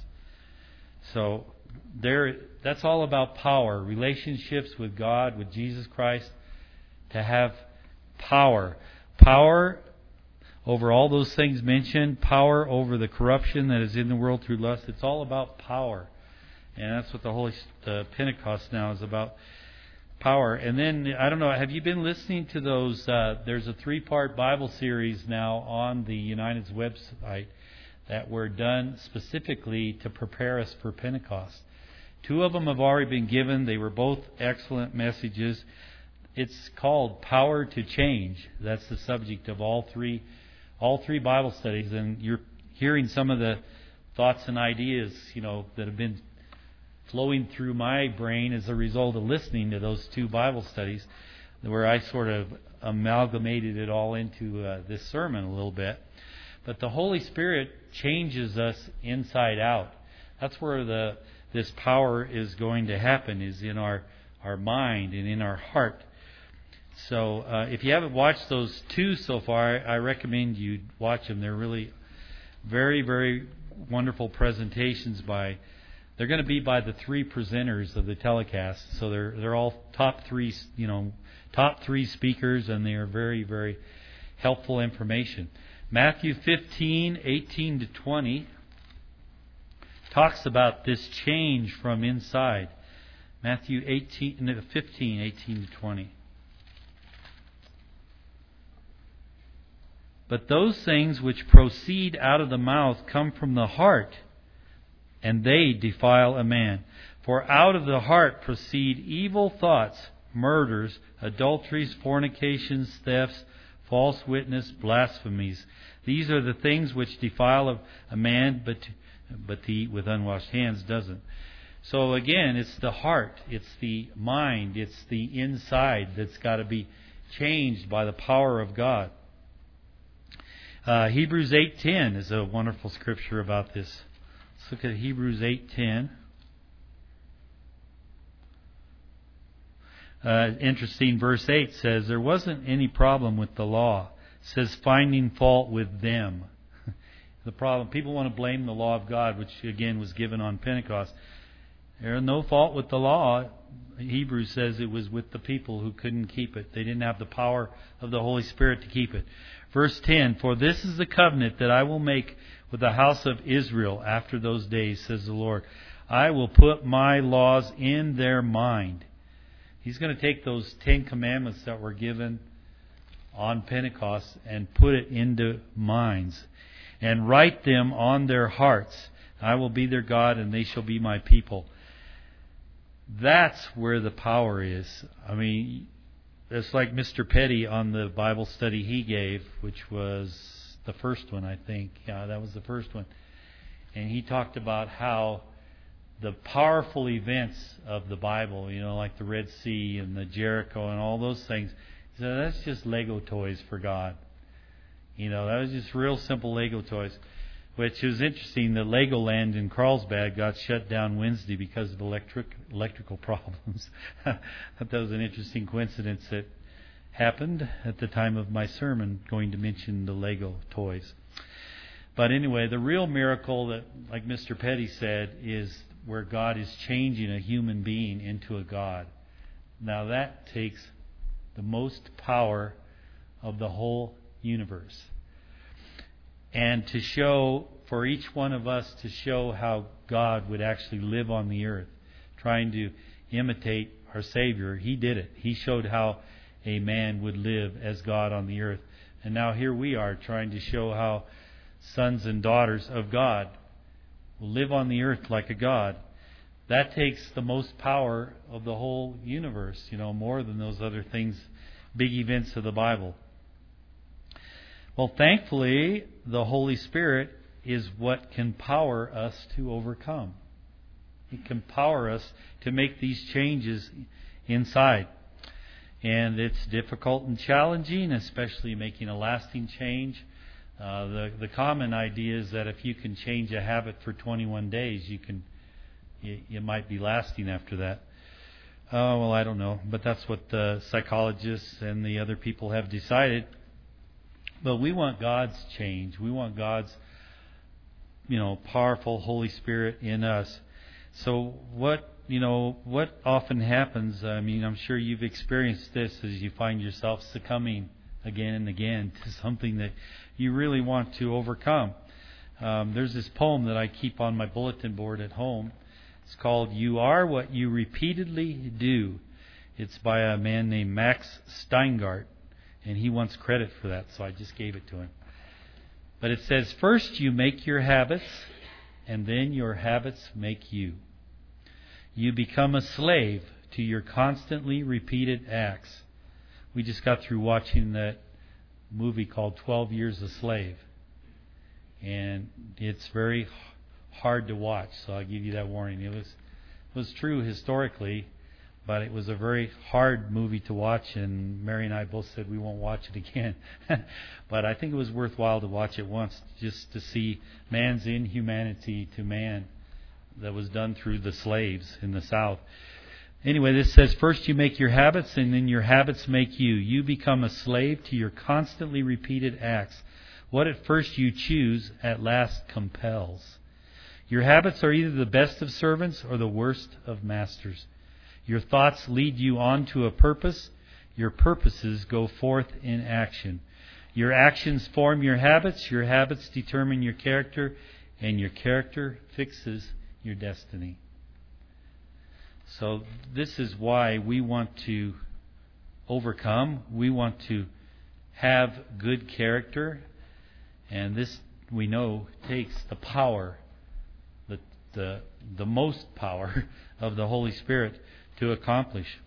So that's all about power, relationships with God, with Jesus Christ, to have power. Power over all those things mentioned, power over the corruption that is in the world through lust. It's all about power. And that's what the Pentecost now is about. Power. And then, I don't know, have you been listening to those? There's a 3-part Bible series now on the United's website that were done specifically to prepare us for Pentecost. 2 of them have already been given. They were both excellent messages. It's called Power to Change. That's the subject of all three Bible studies. And you're hearing some of the thoughts and ideas, that have been flowing through my brain as a result of listening to those 2 Bible studies, where I sort of amalgamated it all into this sermon a little bit. But the Holy Spirit changes us inside out. That's where this power is going to happen, is in our mind and in our heart. So if you haven't watched those 2 so far, I recommend you watch them. They're really very, very wonderful presentations they're going to be by the 3 presenters of the telecast. So they're all top 3 speakers, and they are very, very helpful information. Matthew 15:18 to 20 talks about this change from inside. Matthew 15:18 to 20. But those things which proceed out of the mouth come from the heart, and they defile a man. For out of the heart proceed evil thoughts, murders, adulteries, fornications, thefts, false witness, blasphemies. These are the things which defile a man, but to eat with unwashed hands doesn't. So again, it's the heart, it's the mind, it's the inside that's got to be changed by the power of God. Hebrews 8:10 is a wonderful scripture about this. Let's look at Hebrews 8:10. Interesting, verse 8 says, there wasn't any problem with the law. It says, finding fault with them. The problem, people want to blame the law of God, which again was given on Pentecost. There is no fault with the law. Hebrews says it was with the people who couldn't keep it. They didn't have the power of the Holy Spirit to keep it. Verse 10, for this is the covenant that I will make with the house of Israel after those days, says the Lord. I will put my laws in their mind. He's going to take those 10 commandments that were given on Pentecost and put it into minds and write them on their hearts. I will be their God and they shall be my people. That's where the power is. I mean, it's like Mr. Petty on the Bible study he gave, which was the first one, I think. Yeah, that was the first one. And he talked about how the powerful events of the Bible, like the Red Sea and the Jericho and all those things, he said, that's just Lego toys for God. That was just real simple Lego toys. Which is interesting, the Legoland in Carlsbad got shut down Wednesday because of electrical problems. That was an interesting coincidence that happened at the time of my sermon, going to mention the Lego toys. But anyway, the real miracle that, like Mr. Petty said, is where God is changing a human being into a God. Now that takes the most power of the whole universe. And to show, for each one of us to show how God would actually live on the earth, trying to imitate our Savior. He did it. He showed how a man would live as God on the earth. And now here we are trying to show how sons and daughters of God will live on the earth like a god. That takes the most power of the whole universe, more than those other things, big events of the Bible. Well, thankfully, the Holy Spirit is what can power us to overcome. It can power us to make these changes inside. And it's difficult and challenging, especially making a lasting change. The common idea is that if you can change a habit for 21 days, you might be lasting after that. Well, I don't know, but that's what the psychologists and the other people have decided. But we want God's change. We want God's, powerful Holy Spirit in us. So what often happens, I'm sure you've experienced this as you find yourself succumbing again and again to something that you really want to overcome. There's this poem that I keep on my bulletin board at home. It's called "You Are What You Repeatedly Do." It's by a man named Max Steingart, and he wants credit for that, so I just gave it to him. But it says, "First you make your habits, and then your habits make you. You become a slave to your constantly repeated acts." We just got through watching that movie called 12 Years a Slave. And it's very hard to watch, so I'll give you that warning. It was true historically, but it was a very hard movie to watch, and Mary and I both said we won't watch it again. But I think it was worthwhile to watch it once, just to see man's inhumanity to man that was done through the slaves in the South. Anyway, this says, "First you make your habits, and then your habits make you. You become a slave to your constantly repeated acts. What at first you choose, at last compels. Your habits are either the best of servants or the worst of masters. Your thoughts lead you on to a purpose. Your purposes go forth in action. Your actions form your habits determine your character, and your character fixes your destiny." So this is why we want to overcome. We want to have good character. And this, we know, takes the power, the most power of the Holy Spirit to accomplish.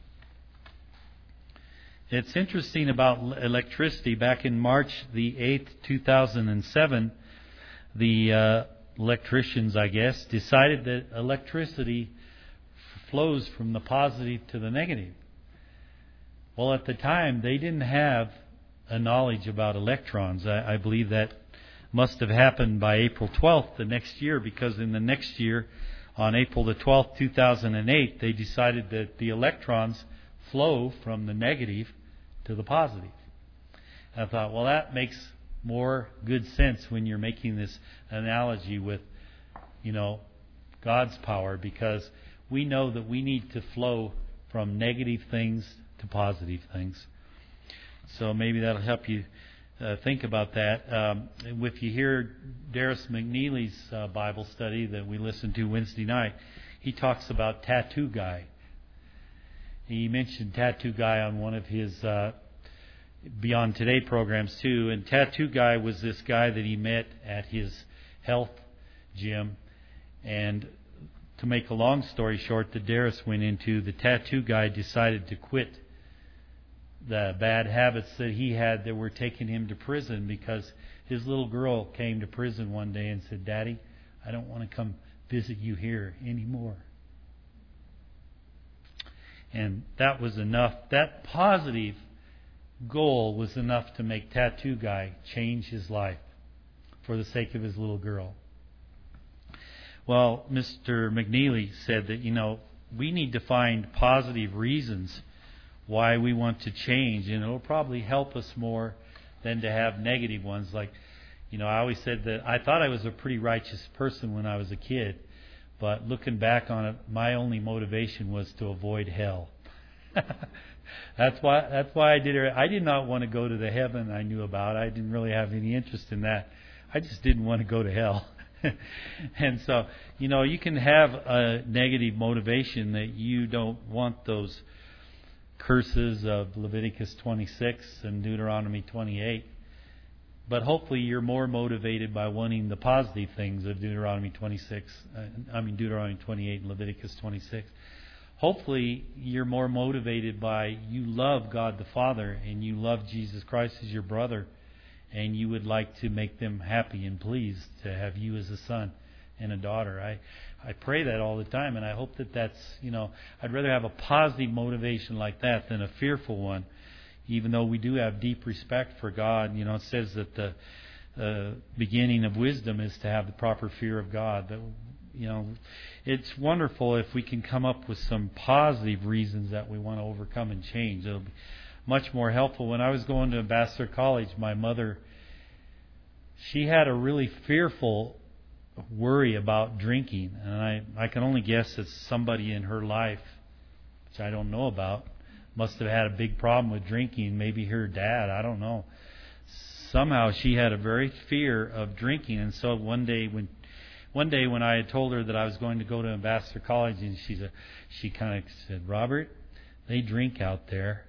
It's interesting about electricity. Back in March the 8th, 2007, the electricians, I guess, decided that electricity flows from the positive to the negative. Well, at the time, they didn't have a knowledge about electrons. I believe that must have happened by April 12th the next year, because in the next year, on April the 12th, 2008, they decided that the electrons flow from the negative to the positive. I thought, well, that makes more good sense when you're making this analogy with, God's power, because we know that we need to flow from negative things to positive things. So maybe that'll help you think about that. If you hear Darius McNeely's Bible study that we listened to Wednesday night, he talks about Tattoo Guy. He mentioned Tattoo Guy on one of his Beyond Today programs too. And Tattoo Guy was this guy that he met at his health gym. And to make a long story short, that Darius went into, the Tattoo Guy decided to quit the bad habits that he had that were taking him to prison, because his little girl came to prison one day and said, "Daddy, I don't want to come visit you here anymore." And that was enough. That positive goal was enough to make Tattoo Guy change his life for the sake of his little girl. Well, Mr. McNeely said that, we need to find positive reasons why we want to change, and it'll probably help us more than to have negative ones. Like, I always said that I thought I was a pretty righteous person when I was a kid, but looking back on it, my only motivation was to avoid hell. That's why I did it. I did not want to go to the heaven I knew about. I didn't really have any interest in that. I just didn't want to go to hell. And so, you can have a negative motivation that you don't want those curses of Leviticus 26 and Deuteronomy 28. But hopefully you're more motivated by wanting the positive things of Deuteronomy 28 and Leviticus 26. Hopefully you're more motivated by you love God the Father and you love Jesus Christ as your brother, and you would like to make them happy and pleased to have you as a son and a daughter. I pray that all the time, and I hope that's, I'd rather have a positive motivation like that than a fearful one, even though we do have deep respect for God. It says that the beginning of wisdom is to have the proper fear of God. But, it's wonderful if we can come up with some positive reasons that we want to overcome and change. It'll be much more helpful. When I was going to Ambassador College, my mother, she had a really fearful worry about drinking. And I can only guess that somebody in her life, which I don't know about, must have had a big problem with drinking. Maybe her dad, I don't know. Somehow she had a very fear of drinking. And so one day when I had told her that I was going to go to Ambassador College, and she kind of said, "Robert, they drink out there."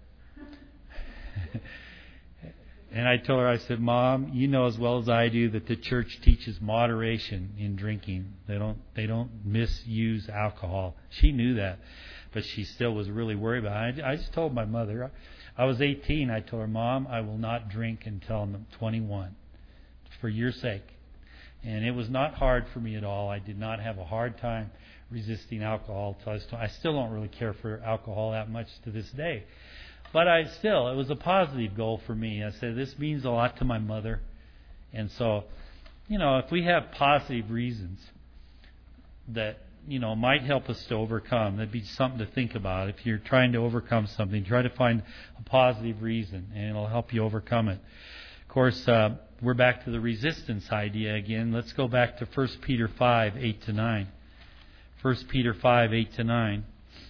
And I told her, I said, "Mom, you know as well as I do that the church teaches moderation in drinking. They don't misuse alcohol." She knew that, but she still was really worried about it. I just told my mother, I was 18. I told her, "Mom, I will not drink until I'm 21, for your sake." And it was not hard for me at all. I did not have a hard time resisting alcohol. I still don't really care for alcohol that much to this day. But it was a positive goal for me. I said, this means a lot to my mother. And so, if we have positive reasons that, might help us to overcome, that'd be something to think about. If you're trying to overcome something, try to find a positive reason, and it'll help you overcome it. Of course, we're back to the resistance idea again. Let's go back to 1 Peter 5, 8 to 9. 1 Peter 5, 8 to 9.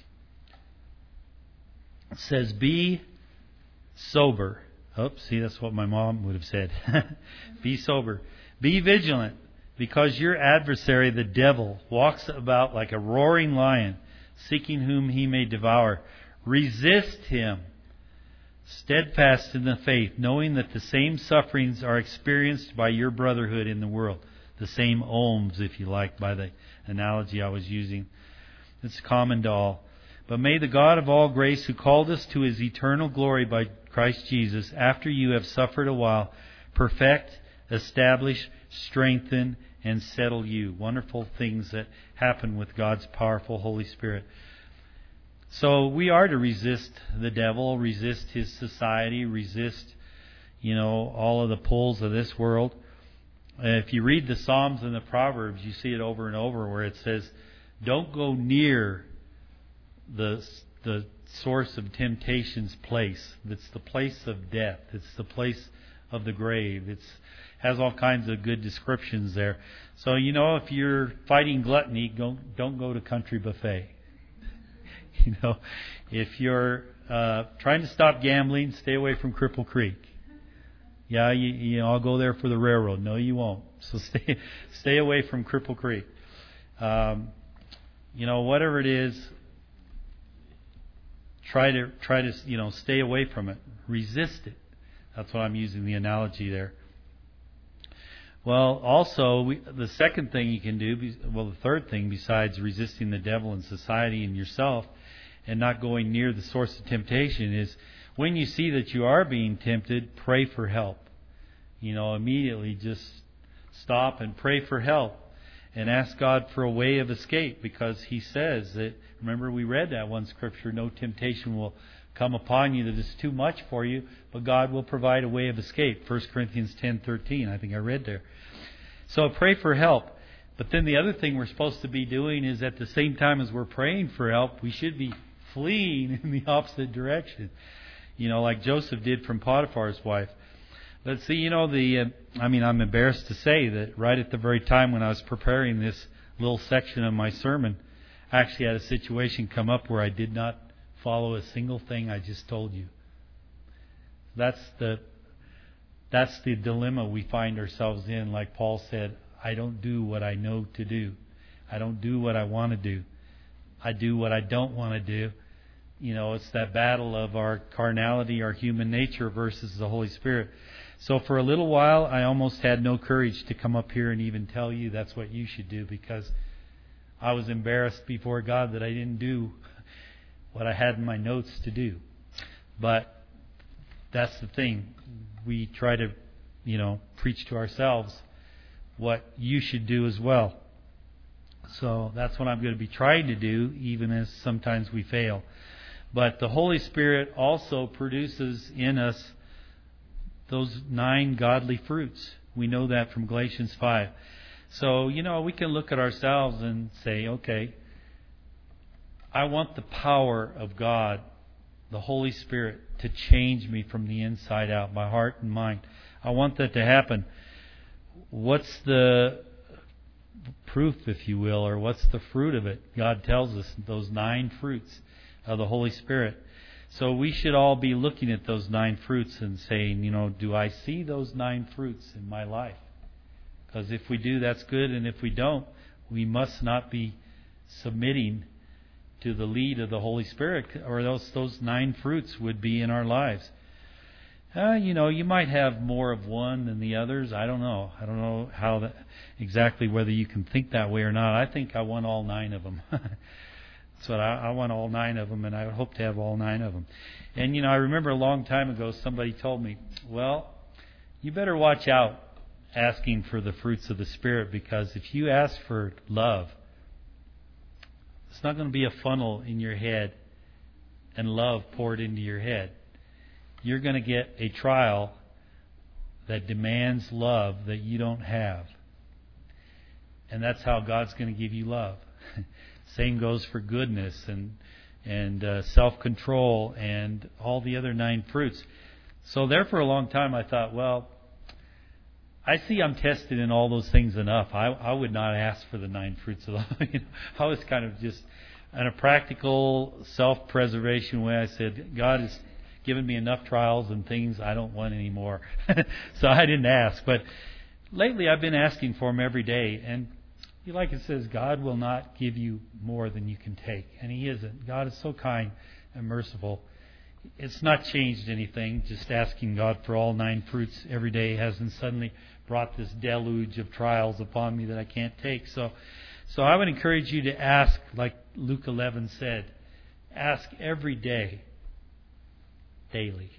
It says, "Be sober." See, that's what my mom would have said. Be sober. "Be vigilant, because your adversary, the devil, walks about like a roaring lion, seeking whom he may devour. Resist him, steadfast in the faith, knowing that the same sufferings are experienced by your brotherhood in the world." The same ohms, if you like, by the analogy I was using. It's common to all. "But may the God of all grace, who called us to His eternal glory by Christ Jesus, after you have suffered a while, perfect, establish, strengthen, and settle you." Wonderful things that happen with God's powerful Holy Spirit. So we are to resist the devil, resist his society, resist, all of the pulls of this world. If you read the Psalms and the Proverbs, you see it over and over where it says, don't go near the source of temptation's place. It's the place of death. It's the place of the grave. It has all kinds of good descriptions there. So, if you're fighting gluttony, don't go to Country Buffet. If you're trying to stop gambling, stay away from Cripple Creek. Yeah, I'll go there for the railroad. No, you won't. So stay away from Cripple Creek. Whatever it is, try to stay away from it. Resist it. That's what I'm using the analogy there. Well, also, the second thing you can do, the third thing besides resisting the devil and society and yourself and not going near the source of temptation, is when you see that you are being tempted, pray for help. Immediately just stop and pray for help and ask God for a way of escape, because He says that, remember we read that one scripture, no temptation will come upon you that is too much for you, but God will provide a way of escape. 1 Corinthians 10:13, I think I read there. So pray for help. But then the other thing we're supposed to be doing is, at the same time as we're praying for help, we should be fleeing in the opposite direction. Like Joseph did from Potiphar's wife. But see, I'm embarrassed to say that right at the very time when I was preparing this little section of my sermon, I actually had a situation come up where I did not follow a single thing I just told you. That's the dilemma we find ourselves in. Like Paul said, I don't do what I know to do. I don't do what I want to do. I do what I don't want to do. It's that battle of our carnality, our human nature versus the Holy Spirit. So for a little while, I almost had no courage to come up here and even tell you that's what you should do, because I was embarrassed before God that I didn't do what I had in my notes to do. But that's the thing. We try to, preach to ourselves what you should do as well. So that's what I'm going to be trying to do, even as sometimes we fail. But the Holy Spirit also produces in us those 9 godly fruits. We know that from Galatians 5. So, we can look at ourselves and say, okay, I want the power of God, the Holy Spirit, to change me from the inside out, my heart and mind. I want that to happen. What's the proof, if you will, or what's the fruit of it? God tells us those 9 fruits of the Holy Spirit. So we should all be looking at those 9 fruits and saying, do I see those 9 fruits in my life? Because if we do, that's good. And if we don't, we must not be submitting to the lead of the Holy Spirit, or those 9 fruits would be in our lives. You might have more of one than the others. I don't know. I don't know how exactly whether you can think that way or not. I think I want all 9 of them. So I want all 9 of them, and I hope to have all 9 of them. And, I remember a long time ago somebody told me, well, you better watch out asking for the fruits of the Spirit, because if you ask for love, it's not going to be a funnel in your head and love poured into your head. You're going to get a trial that demands love that you don't have. And that's how God's going to give you love. Same goes for goodness and self-control and all the other 9 fruits. So there for a long time I thought, well, I see I'm tested in all those things enough. I would not ask for the 9 fruits of the I was kind of just in a practical self-preservation way. I said, God has given me enough trials and things. I don't want any more. So I didn't ask. But lately I've been asking for them every day. And like it says, God will not give you more than you can take. And He isn't. God is so kind and merciful. It's not changed anything. Just asking God for all 9 fruits every day hasn't suddenly brought this deluge of trials upon me that I can't take. So I would encourage you to ask, like Luke 11 said, ask every day, daily,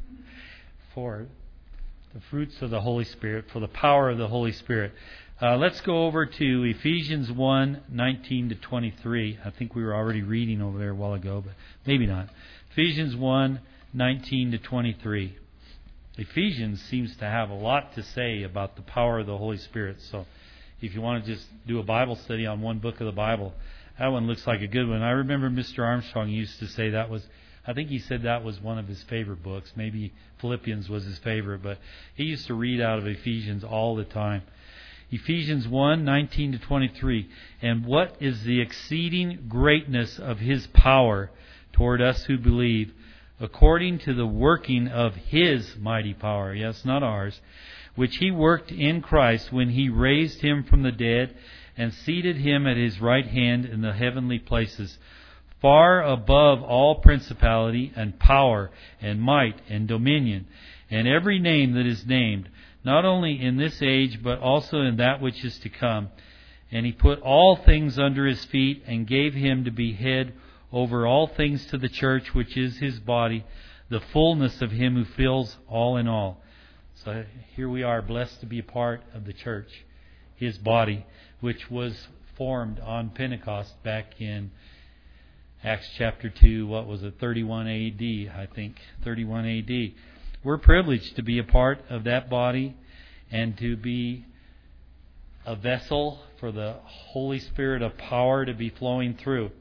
for the fruits of the Holy Spirit, for the power of the Holy Spirit. Let's go over to Ephesians 1:19 to 23. I think we were already reading over there a while ago, but maybe not. Ephesians 1:19 to 23. Ephesians seems to have a lot to say about the power of the Holy Spirit. So if you want to just do a Bible study on one book of the Bible, that one looks like a good one. I remember Mr. Armstrong used to say I think he said that was one of his favorite books. Maybe Philippians was his favorite, but he used to read out of Ephesians all the time. Ephesians 1:19 to 23. And what is the exceeding greatness of His power toward us who believe, according to the working of His mighty power, yes, not ours, which He worked in Christ when He raised Him from the dead and seated Him at His right hand in the heavenly places, far above all principality and power and might and dominion, and every name that is named, not only in this age, but also in that which is to come. And He put all things under His feet and gave Him to be head over all things to the church, which is His body, the fullness of Him who fills all in all. So here we are, blessed to be a part of the church, His body, which was formed on Pentecost back in Acts chapter 2, 31 A.D., I think, 31 A.D. We're privileged to be a part of that body and to be a vessel for the Holy Spirit of power to be flowing through.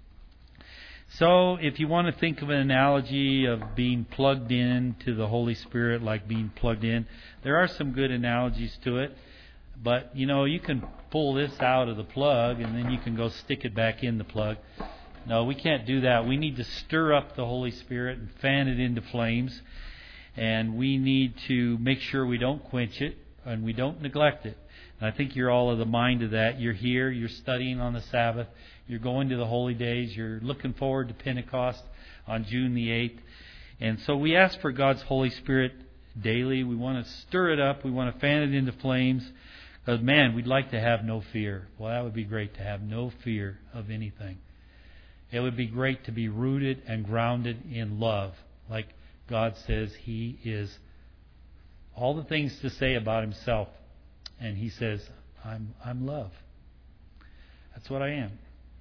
So if you want to think of an analogy of being plugged in to the Holy Spirit, like being plugged in, there are some good analogies to it. But, you can pull this out of the plug and then you can go stick it back in the plug. No, we can't do that. We need to stir up the Holy Spirit and fan it into flames. And we need to make sure we don't quench it and we don't neglect it. And I think you're all of the mind of that. You're here, you're studying on the Sabbath, you're going to the holy days, you're looking forward to Pentecost on June the 8th. And so we ask for God's Holy Spirit daily. We want to stir it up. We want to fan it into flames. Because, man, we'd like to have no fear. Well, that would be great to have no fear of anything. It would be great to be rooted and grounded in love. Like God says He is all the things to say about Himself. And He says, I'm love. That's what I am.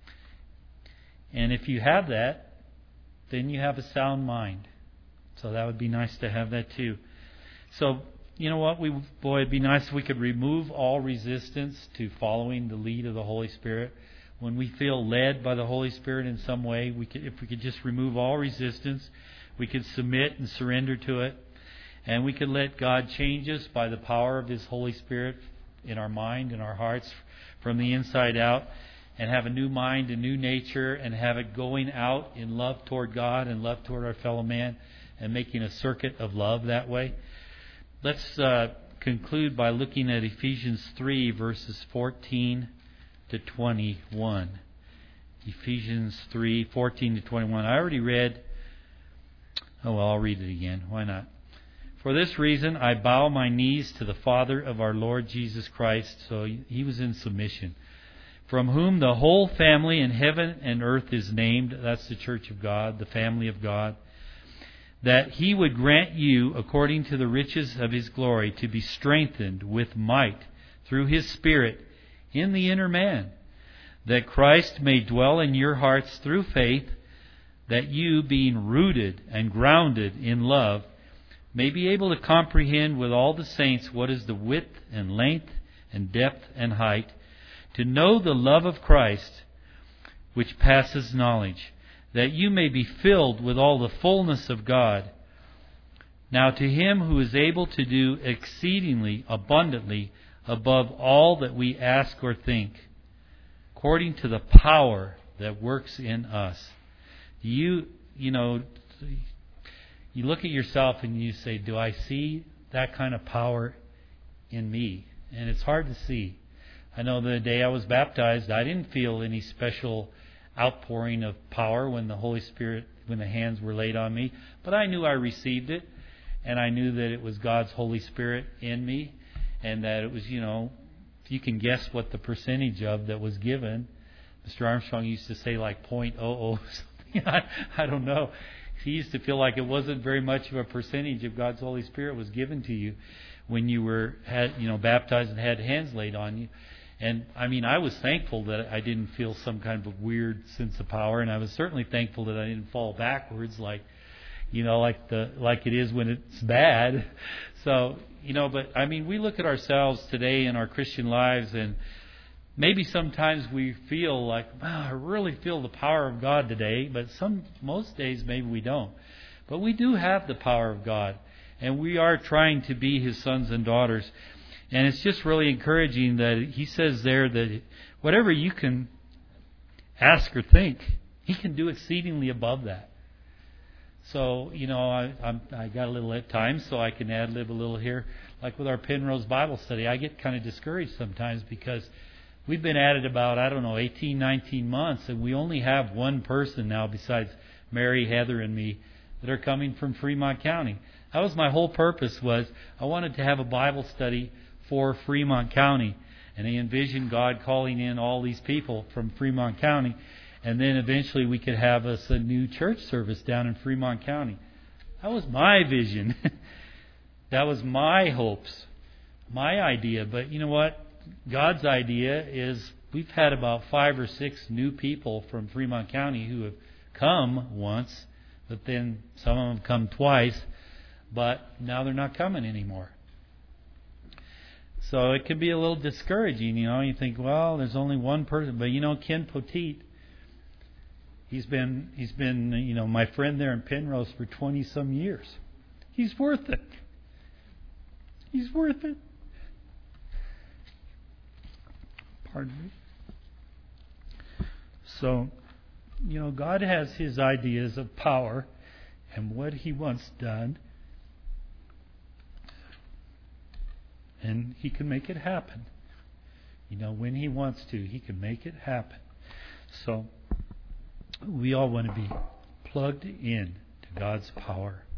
And if you have that, then you have a sound mind. So that would be nice to have that too. So, you know what? It'd be nice if we could remove all resistance to following the lead of the Holy Spirit. When we feel led by the Holy Spirit in some way, if we could just remove all resistance, we could submit and surrender to it. And we could let God change us by the power of His Holy Spirit in our mind and our hearts from the inside out, and have a new mind, a new nature, and have it going out in love toward God and love toward our fellow man, and making a circuit of love that way. Let's conclude by looking at Ephesians 3, verses 14 to 21. Ephesians 3, 14 to 21. I already read. Oh, well, I'll read it again. Why not? For this reason, I bow my knees to the Father of our Lord Jesus Christ. So He was in submission. From whom the whole family in heaven and earth is named. That's the church of God, the family of God. That He would grant you, according to the riches of His glory, to be strengthened with might through His Spirit in the inner man, that Christ may dwell in your hearts through faith, that you, being rooted and grounded in love, may be able to comprehend with all the saints what is the width and length and depth and height, to know the love of Christ, which passes knowledge, that you may be filled with all the fullness of God. Now to Him who is able to do exceedingly abundantly above all that we ask or think, according to the power that works in us. You look at yourself and you say, do I see that kind of power in me? And it's hard to see. I know the day I was baptized, I didn't feel any special outpouring of power when the Holy Spirit, when the hands were laid on me. But I knew I received it, and I knew that it was God's Holy Spirit in me, and that it was, if you can guess what the percentage of that was given. Mr. Armstrong used to say like 0.00 something. I don't know. He used to feel like it wasn't very much of a percentage of God's Holy Spirit was given to you when you were baptized and had hands laid on you. And I was thankful that I didn't feel some kind of a weird sense of power, and I was certainly thankful that I didn't fall backwards like it is when it's bad. So, but we look at ourselves today in our Christian lives, and maybe sometimes we feel like, wow, I really feel the power of God today, but most days maybe we don't. But we do have the power of God, and we are trying to be His sons and daughters. And it's just really encouraging that He says there that whatever you can ask or think, He can do exceedingly above that. So, I got a little at times, so I can ad-lib a little here. Like with our Penrose Bible study, I get kind of discouraged sometimes because we've been at it about, 18, 19 months, and we only have one person now besides Mary, Heather, and me that are coming from Fremont County. That was my whole purpose, was I wanted to have a Bible study for Fremont County. And I envisioned God calling in all these people from Fremont County, and then eventually we could have us a new church service down in Fremont County. That was my vision. That was my hopes, my idea. But you know what? God's idea is we've had about 5 or 6 new people from Fremont County who have come once, but then some of them have come twice, but now they're not coming anymore. So it can be a little discouraging, You think, well, there's only one person, but Ken Poteet, he's been my friend there in Penrose for 20 some years. He's worth it. He's worth it. Pardon me. So, God has His ideas of power and what He wants done. And He can make it happen. When He wants to, He can make it happen. So, we all want to be plugged in to God's power.